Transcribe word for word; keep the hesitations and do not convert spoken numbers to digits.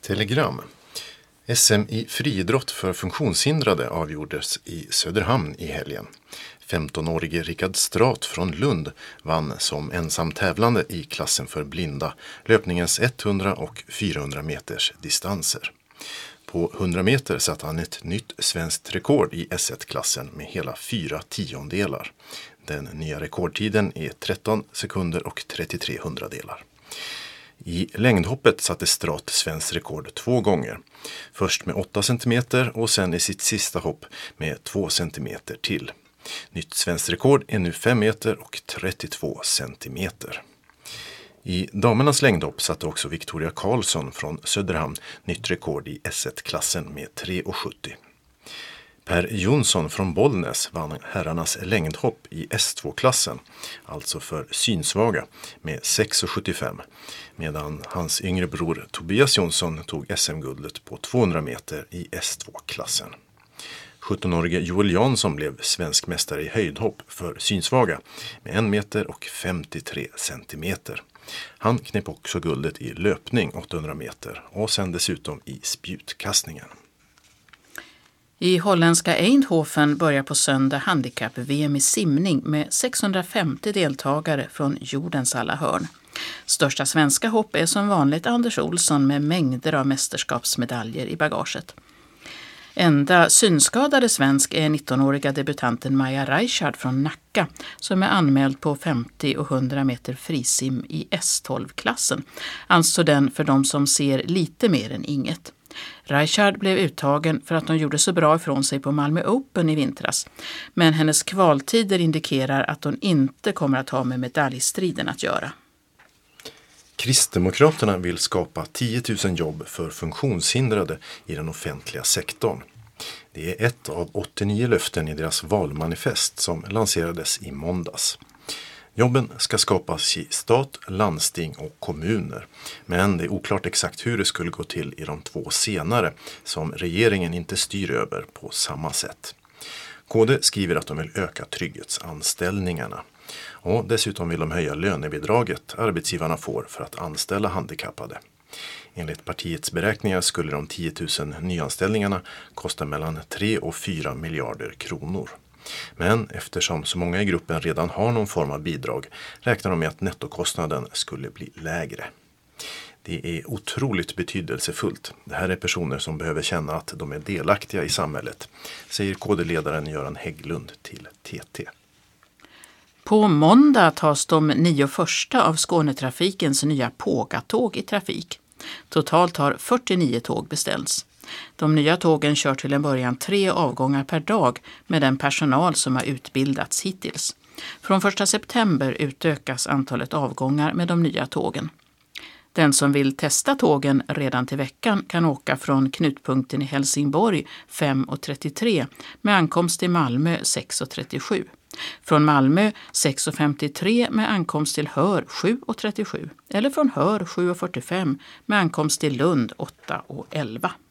Telegram. S M i friidrott för funktionshindrade avgjordes i Söderhamn i helgen. femtonårige Rickard Strat från Lund vann som ensam tävlande i klassen för blinda löpningens hundra och fyrahundra meters distanser. På hundra meter satte han ett nytt svenskt rekord i S ett-klassen med hela fyra tiondelar. Den nya rekordtiden är tretton sekunder och trettiotre hundradelar. I längdhoppet satte Strat svenskt rekord två gånger. Först med åtta centimeter och sen i sitt sista hopp med två centimeter till. Nytt svenskt rekord är nu fem meter och trettiotvå centimeter. I damernas längdhopp satte också Victoria Karlsson från Söderhamn nytt rekord i S ett-klassen med tre sjuttio. Per Jonsson från Bollnäs vann herrarnas längdhopp i S två-klassen, alltså för synsvaga, med sex sjuttiofem, medan hans yngre bror Tobias Jonsson tog S M-guldet på tvåhundra meter i S två-klassen. sjuttonårige Joel Jansson blev svensk mästare i höjdhopp för synsvaga med en meter och femtiotre centimeter. Han knep också guldet i löpning åttahundra meter och sen dessutom i spjutkastningen. I holländska Eindhoven börjar på söndag handikapp-V M i simning med sexhundrafemtio deltagare från jordens alla hörn. Största svenska hopp är som vanligt Anders Olsson med mängder av mästerskapsmedaljer i bagaget. Enda synskadade svensk är nittonåriga debutanten Maja Reichard från Nacka som är anmäld på femtio och hundra meter frisim i S tolv-klassen. Alltså den för de som ser lite mer än inget. Reichard blev uttagen för att hon gjorde så bra ifrån sig på Malmö Open i vintras. Men hennes kvaltider indikerar att hon inte kommer att ha med medaljstriden att göra. Kristdemokraterna vill skapa tio tusen jobb för funktionshindrade i den offentliga sektorn. Det är ett av åttionio löften i deras valmanifest som lanserades i måndags. Jobben ska skapas i stat, landsting och kommuner, men det är oklart exakt hur det skulle gå till i de två senare som regeringen inte styr över på samma sätt. K D skriver att de vill öka trygghetsanställningarna. Och dessutom vill de höja lönebidraget arbetsgivarna får för att anställa handikappade. Enligt partiets beräkningar skulle de tio tusen nyanställningarna kosta mellan tre och fyra miljarder kronor. Men eftersom så många i gruppen redan har någon form av bidrag räknar de med att nettokostnaden skulle bli lägre. Det är otroligt betydelsefullt. Det här är personer som behöver känna att de är delaktiga i samhället, säger K D-ledaren Göran Hägglund till T T. På måndag tas de nio första av Skånetrafikens nya Pågatåg i trafik. Totalt har fyrtionio tåg beställts. De nya tågen kör till en början tre avgångar per dag med den personal som har utbildats hittills. Från första september utökas antalet avgångar med de nya tågen. Den som vill testa tågen redan till veckan kan åka från knutpunkten i Helsingborg fem trettiotre med ankomst till Malmö sex trettiosju. Från Malmö sex femtiotre med ankomst till Hör sju trettiosju eller från Hör sju fyrtiofem med ankomst till Lund åtta elva.